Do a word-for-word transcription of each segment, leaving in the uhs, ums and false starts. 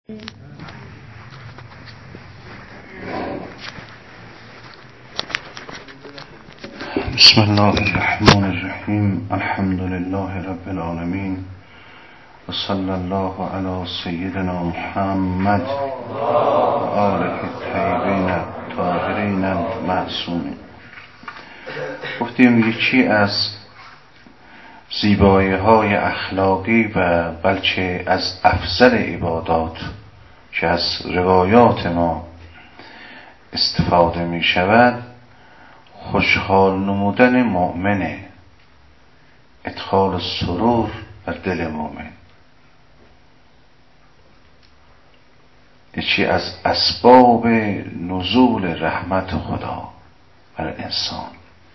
بسم الله الرحمن الرحیم. الحمد لله رب العالمین و صلی الله علی سیدنا محمد و آله الطیبین الطاهرین المعصومین. گفتیم یکی از زیبایی های اخلاقی و بلکه از افضل عبادات که از روایات ما استفاده می شود خوشحال نمودن مؤمنه، ادخال سرور بر دل مؤمن. یکی از اسباب نزول رحمت خدا بر انسان.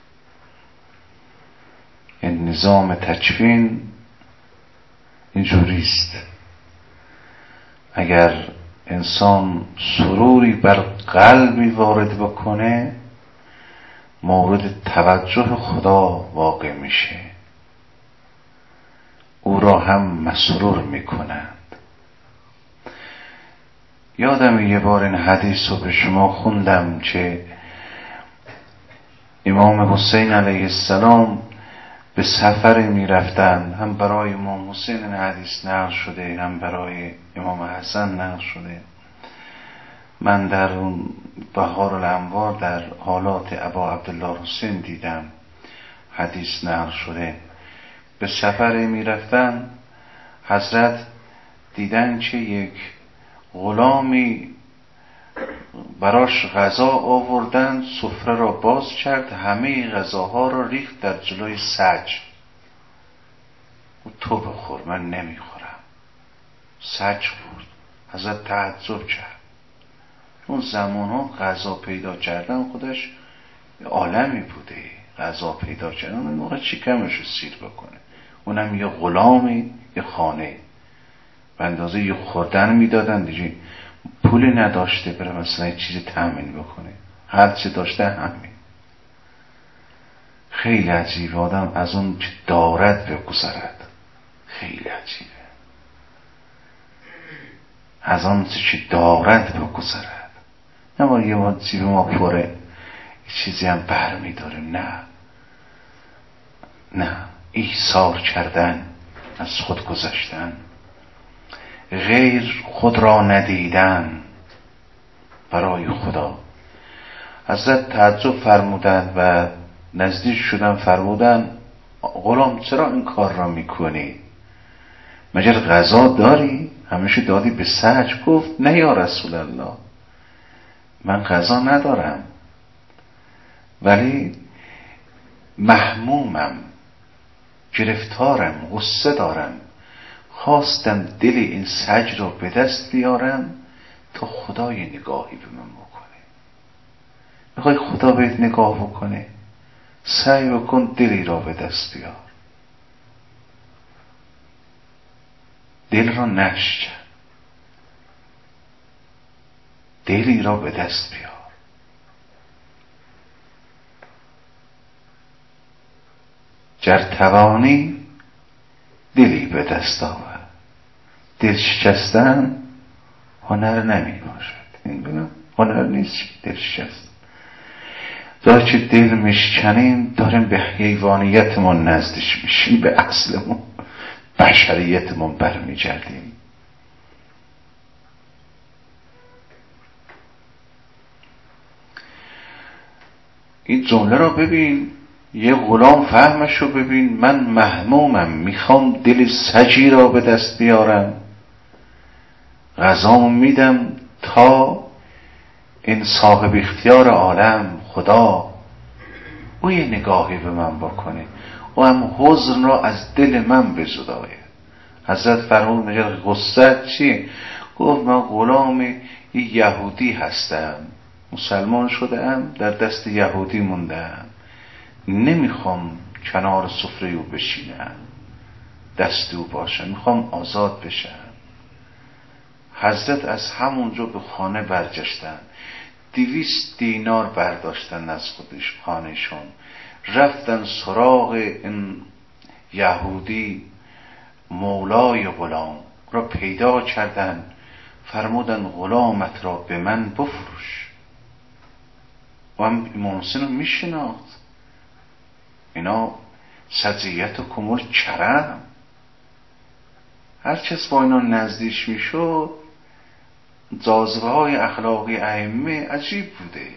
این نظام تکوین اینجوریست. اگر انسان سروری بر قلبی وارد بکنه مورد توجه خدا واقع میشه، او را هم مسرور میکنند. یادم یه بار این حدیث رو به شما خوندم که امام حسین علیه السلام به سفر میرفتن، هم برای امام حسین این حدیث نقل شده هم برای امام حسن نقل شده. من در اون بهار الانوار در حالات ابا عبدالله حسین دیدم حدیث نقل شده. به سفر می رفتن، حضرت دیدن که یک غلامی براش غذا آوردن، سفره را باز کرد، همه غذاها را ریخت در جلوی سج. او تو بخور من نمیخورم. سج خورد. حضرت تعجب کرد. اون زمان ها غذا پیدا کردن خودش عالمی بوده. غذا پیدا کردن اون موقع چیکمش رو سیر بکنه، اونم یه غلامی یه خانه به اندازه یه خوردن میدادن دیگه. پولی نداشته بره مثلا یه چیزی تامین بکنه، هر چی داشته همین. خیلی عجیبه آدم از اون چی دارد بگذرد. خیلی عجیبه از اون چی دارد بگذرد. اما یه ما جیب ما پره یه چیزی هم بر می داریم. نه نه ایثار کردن، از خود گذشتن، غیر خود را ندیدن برای خدا. حضرت تعجب فرمودند و نزدیک شدن فرمودند غلام چرا این کار را میکنی؟ مگر غذا داری؟ همیشه دادی به سج. گفت نه یا رسول الله، من غذا ندارم ولی محمومم، گرفتارم، غصه دارم، خواستم دل این سج را به دست بیارم تا خدای نگاهی به من بکنه. میخوای خدا بهت نگاه بکنه؟ سعی بکن دلی را به دست بیار. دل را نشکن، دلی را به دست بیار. گر توانی دلی به دست آور. دل شکستن هنر نمی باشد. این بینم هنر نیست دل شکست. داره که دل میشکنیم داریم به حیوانیتمون نزدیک میشیم، به اصلمون بشریتمون برمی گردیم. این جمله را ببین، یه غلام فهمش رو ببین. من محمومم، میخوام دل سجی را به دست بیارم، غذامو میدم تا این صاحب اختیار عالم خدا او یه نگاهی به من بکنه، او هم حزن را از دل من بزدایه. حضرت فرمود مگر غصت چی؟ گفت من غلام یه یهودی هستم، مسلمان شدم، در دست یهودی موندم، نمیخوام کنار سفره او بشینم، دست او باشم، میخوام آزاد بشم. حضرت از همونجا به خانه برگشتن، دویست دینار برداشتن از خودش خانهشون، رفتن سراغ این یهودی مولای غلام را پیدا کردن، فرمودن غلامت را به من بفروش. و هم امام حسین رو میشناخت، اینا سجیت و کمول کرم، هرچه با اینا نزدیک میشد جاذبه های اخلاقی ائمه عجیب بوده.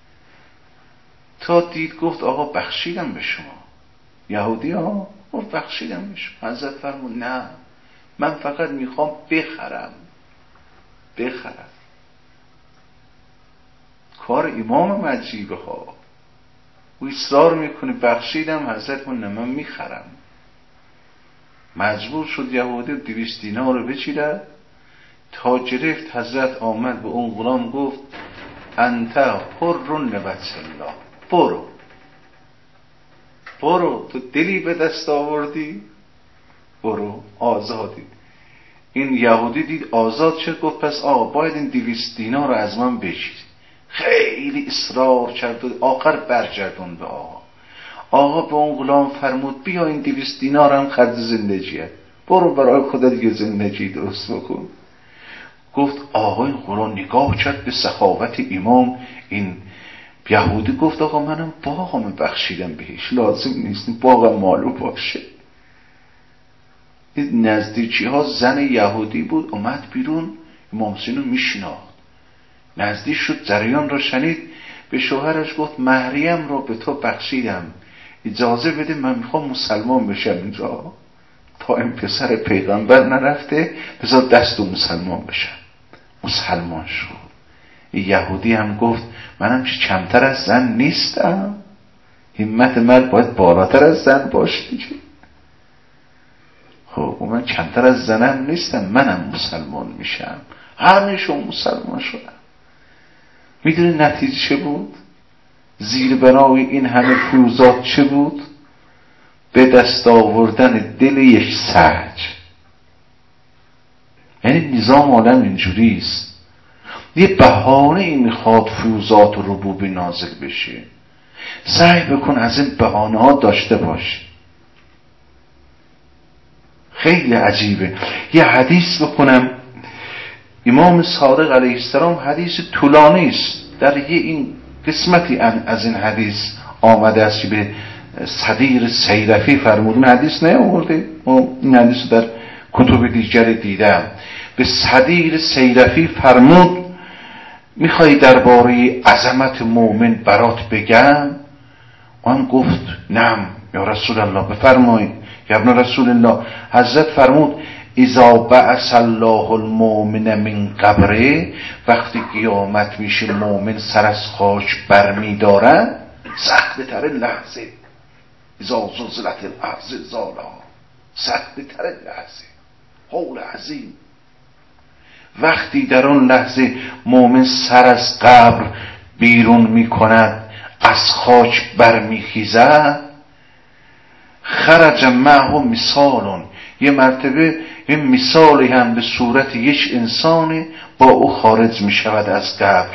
تا دید گفت آقا بخشیدم به شما. یهودی ها گفت بخشیدم به شما. حضرت فرمود نه، من فقط میخوام بخرم بخرم. کار امام عجیبه ها، و اصرار میکنه بخشیدم. حضرت فرمود نه، من میخرم. مجبور شد یهودی دویست دینار رو بچیرد. تا گرفت حضرت آمد به اون غلام گفت انت حر لوجه الله، برو برو، تو دلی به دست آوردی، برو آزادی. این یهودی دید آزاد شد، گفت پس آقا باید این دویست دینار رو از من بگیری. خیلی اصرار کرد و آخر برگردون به آقا. آقا به اون غلام فرمود بیا این دویست دینار هم خرج زندگیه، برو برای خودت یه زندگی درست بکن. گفت آقا این غلام نگاه کرد به سخاوت امام. این یهودی گفت آقا منم باغم بخشیدم بهش، لازم نیست باغم مالو باشه. این نزدیکی ها زن یهودی بود، اومد بیرون، امام حسین رو میشناخت، نزدیک شد، جریان را شنید، به شوهرش گفت مریم رو به تو بخشیدم، اجازه بده من میخوام مسلمان بشم اینجا، تا این پسر پیغمبر نرفته بذار دست و مسلمان بشم. مسلمان شد. یهودی هم گفت منم کمتر از زن نیستم، همت مرد باید بالاتر از زن باشه دیگه. خب من کمتر از زنم نیستم، منم مسلمان میشم. همه‌شون مسلمان شدن. میدونی نتیجه چه بود؟ زیر بنای این همه فیوزات چه بود؟ به دست آوردن دل یک سرج. یعنی نظام عالم اینجوریست، یه بهانه این میخواد فیوزات و ربوبی نازل بشه، سعی بکن از این بهانه ها داشته باش. خیلی عجیبه. یه حدیث بکنم، امام صادق علیه السلام، حدیث طولانی است، در یه این قسمتی از این حدیث آمده است که به صدیر سیرفی فرمودن، حدیث نیاورده، این حدیث در کتب دیگر دیدم. به صدیر سیرفی فرمود میخوای درباره عظمت مؤمن برات بگم؟ اون گفت نعم یا رسول الله، بفرمایید یا ابن رسول الله. حضرت فرمود اذا بعث الله المؤمن من قبره، وقتی قیامت میشه مؤمن سر از خاک برمیدارن، سخت تر لحظه، اذا زلزلت الارض زلزالها، سخت تر لحظه، حول عظیم. وقتی در آن لحظه مؤمن سر از قبر بیرون میکند، از خاک برمیخیزد، خرج معه مثالون، یه مرتبه یه مثالی هم به صورت یک انسان با او خارج میشود از قبر.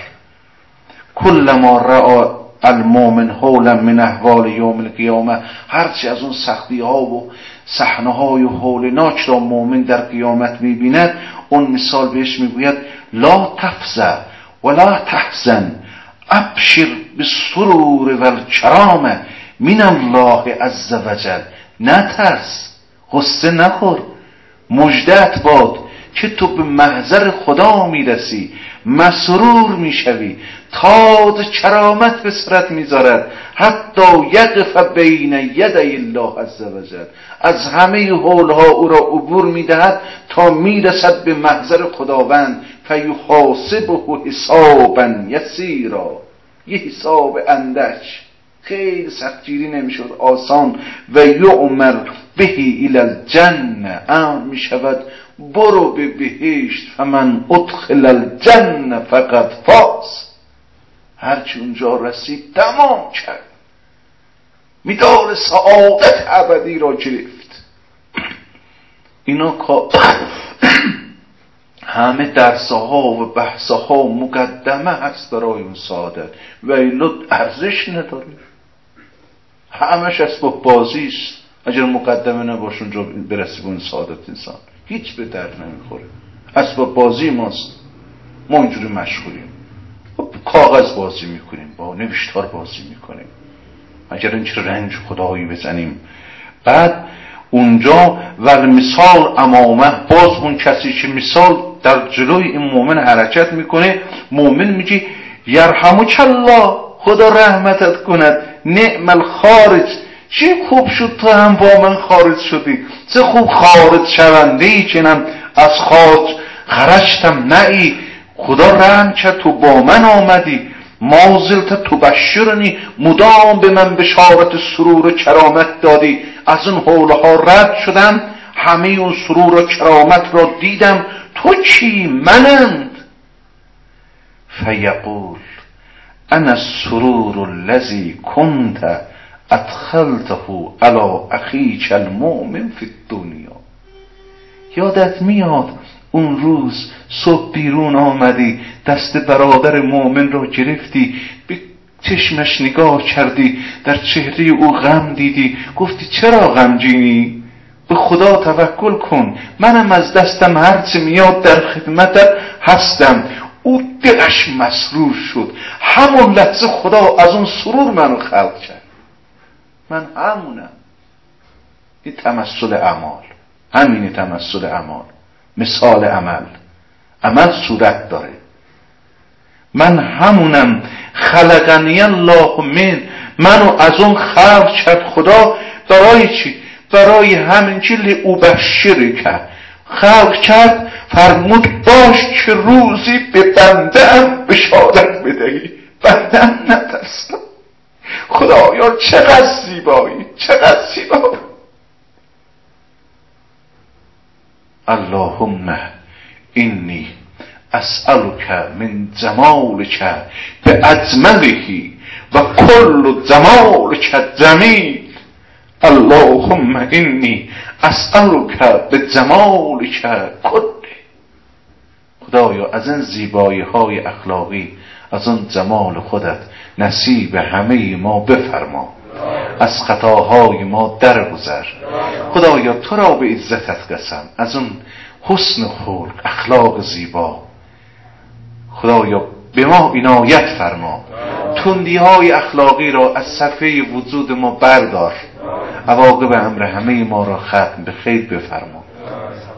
کلما رأى المؤمن حولا من احوال یوم القیامه، هرچی از اون سختی ها و صحنه های هولناک را مؤمن در قیامت میبیند، اون مثال بهش میگوید لا تفزع ولا تحزن، ابشر بالسرور والکرامه من الله عز وجل، نترس، غصه نخور، مژدت باد که تو به محضر خدا میرسی، مسرور میشوی، تاج کرامت به سرت میذارد، حتی یقف بین یدی الله عز وجل، از همه حولها او را عبور میدهد تا میرسد به محضر خداوند. فیحاسبه حسابا یسیرا، یه حساب اندک، خیلی سختگیری نمیشد، آسان. و یؤمر بهی الی الجنه، امر میشود برو به بهشت، فمن ادخل الجنه فقد فاز، هرچی اونجا رسید تمام کرد، مدال سعادت ابدی را گرفت. اینا همه درسها و بحثها مقدمه هست برای اون سعادت، ولی ارزش نداره، همش اسباب بازی است. اگر مقدمه نباشه اونجا برسی به اون سعادت انسان هیچ به درد نمیخوره، اسباب بازی ماست. ما اینجوری مشغولیم، کاغذ بازی میکنیم، با نوشتار بازی میکنیم، اگر اینجا رنج خدایی بزنیم. بعد اونجا ول مثال امامه، باز اون کسی که مثال در جلوی این مومن حرکت میکنه، مومن میگه یرحمک الله، خدا رحمتت کند، نعم الخارج، چه خوب شد تو هم با من خارج شدی، چه خوب خارج شونده ای که نم از خارج خرجتم نئی، خدا رحم کرد تو با من آمدی، مازلت تو بشرنی، مدام به من بشارت سرور و کرامت دادی، از اون حولها رد شدم، همه اون سرور و کرامت را دیدم، تو چی؟ منند. فیقول انا السرور الذی کنت ادخلته علی اخیک المؤمن فی الدنیا. یادت میاد اون روز صبح بیرون آمدی، دست برادر مؤمن را گرفتی، به چشمش نگاه کردی، در چهره او غم دیدی، گفتی چرا غمگینی؟ به خدا توکل کن، منم از دستم هرچی میاد در خدمتت هستم. او دلش مسرور شد، همون لحظه خدا از اون سرور منو خلق کرد. من همونم. این تمثل اعمال، همینه تمثل اعمال، مثال عمل. عمل صورت داره. من همونم. خلقنی الله من، منو از اون خلق کرد خدا. برای چی؟ برای همین که لأبشر کرد، خلق کرد، فرمود باش که روزی به بنده‌ام بشارت بدهی، بنده‌ام نترسم. خدایا چقدر زیبایی، چقدر زیبایی. اللهم اینی اسألک من جمالک باجمله و کل جمالک جمیل. اللهم اینی اسألک بجمالک کله. خدایا از این زیبایی های اخلاقی، از اون جمال خودت نصیب همه ما بفرما، از خطاهای ما درگذر. خدایا تو را به عزتت قسم، از اون حسن خلق، اخلاق زیبا خدایا به ما عنایت فرما. تندی های اخلاقی را از صفحه وجود ما بردار، عواقب امر همه ما را ختم به خیر بفرما.